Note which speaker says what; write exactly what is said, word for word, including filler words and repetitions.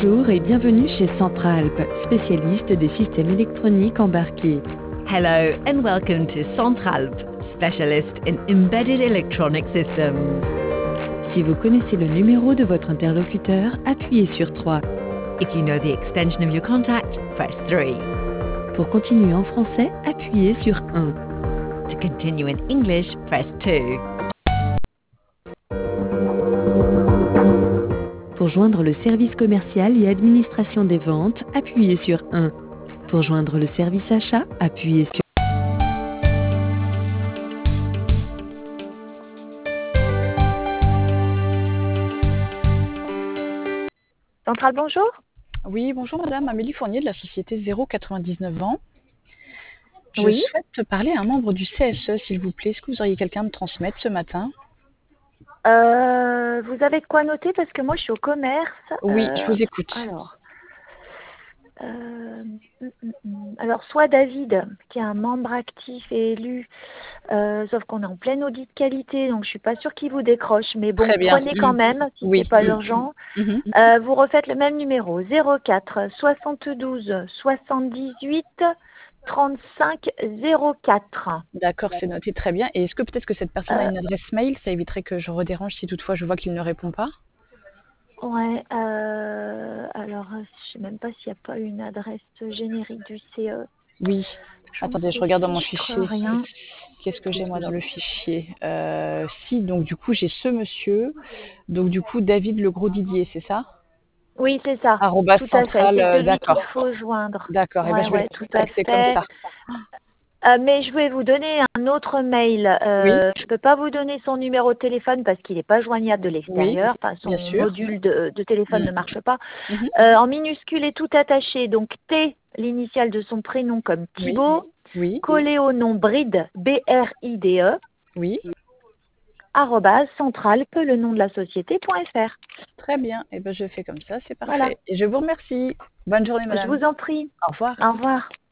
Speaker 1: Bonjour et bienvenue chez Centralp, spécialiste des systèmes électroniques embarqués.
Speaker 2: Hello and welcome to Centralp, specialist in embedded electronic systems.
Speaker 1: Si vous connaissez le numéro de votre interlocuteur, appuyez sur trois.
Speaker 2: If you know the extension of your contact, press three.
Speaker 1: Pour continuer en français, appuyez sur un.
Speaker 2: To continue in English, press two.
Speaker 1: Pour joindre le service commercial et administration des ventes, appuyez sur un. Pour joindre le service achat, appuyez sur
Speaker 3: Centrale, bonjour.
Speaker 4: Oui, bonjour madame, Amélie Fournier de la société zéro quatre-vingt-dix-neuf ans. Je
Speaker 3: Oui.
Speaker 4: souhaite parler à un membre du C S E, s'il vous plaît. Est-ce que vous auriez quelqu'un à me transmettre ce matin?
Speaker 3: Euh, vous avez de quoi noter parce que moi je suis au commerce.
Speaker 4: Oui,
Speaker 3: Euh,
Speaker 4: je vous écoute.
Speaker 3: Alors, euh, hum, hum, hum. alors soit David, qui est un membre actif et élu, euh, sauf qu'on est en plein audit de qualité, donc je suis pas sûre qu'il vous décroche, mais bon,
Speaker 4: Très bien.
Speaker 3: prenez quand
Speaker 4: Mm.
Speaker 3: même si
Speaker 4: Oui.
Speaker 3: c'est pas
Speaker 4: Mm.
Speaker 3: urgent.
Speaker 4: Mhm.
Speaker 3: Euh, vous refaites le même numéro zéro quatre soixante-douze soixante-dix-huit trente-cinq zéro quatre.
Speaker 4: D'accord, c'est noté, très bien. Et est-ce que peut-être que cette personne a
Speaker 3: Euh,
Speaker 4: une adresse mail? Ça éviterait que je redérange si toutefois je vois qu'il ne répond pas.
Speaker 3: Ouais, euh, alors euh, je sais même pas s'il n'y a pas une adresse générique du C E.
Speaker 4: Oui.
Speaker 3: Je
Speaker 4: Attendez,
Speaker 3: ne
Speaker 4: je regarde dans mon
Speaker 3: fichtre
Speaker 4: fichier.
Speaker 3: rien.
Speaker 4: Qu'est-ce que j'ai moi dans le fichier? Euh, Si, donc du coup j'ai ce monsieur. Donc du coup David Legros Didier, c'est ça?
Speaker 3: Oui, c'est ça,
Speaker 4: Arrobas
Speaker 3: tout à fait.
Speaker 4: central,
Speaker 3: C'est
Speaker 4: euh,
Speaker 3: celui qu'il
Speaker 4: d'accord.
Speaker 3: faut joindre.
Speaker 4: D'accord, et ben
Speaker 3: Ouais,
Speaker 4: je vais
Speaker 3: ouais,
Speaker 4: le
Speaker 3: tout à
Speaker 4: contacter comme
Speaker 3: fait.
Speaker 4: ça.
Speaker 3: Euh, mais je vais vous donner un autre mail.
Speaker 4: Oui,
Speaker 3: Euh, je ne peux pas vous donner son numéro de téléphone parce qu'il n'est pas joignable de
Speaker 4: oui,
Speaker 3: l'extérieur. Enfin,
Speaker 4: bien
Speaker 3: son
Speaker 4: sûr.
Speaker 3: module de, de téléphone
Speaker 4: Mm.
Speaker 3: ne marche pas.
Speaker 4: Mhm.
Speaker 3: Euh, en minuscule et tout attaché. Donc T, l'initiale de son prénom comme
Speaker 4: Oui,
Speaker 3: Thibaut,
Speaker 4: oui,
Speaker 3: collé au nom Bride, B R I D E,
Speaker 4: oui.
Speaker 3: arrobase centrale, que le nom de la société.fr.
Speaker 4: Très bien. Et ben je fais comme ça, c'est
Speaker 3: Voilà.
Speaker 4: parfait. Et je vous remercie. Bonne journée,
Speaker 3: Je
Speaker 4: madame.
Speaker 3: vous en prie.
Speaker 4: Au revoir.
Speaker 3: Au revoir.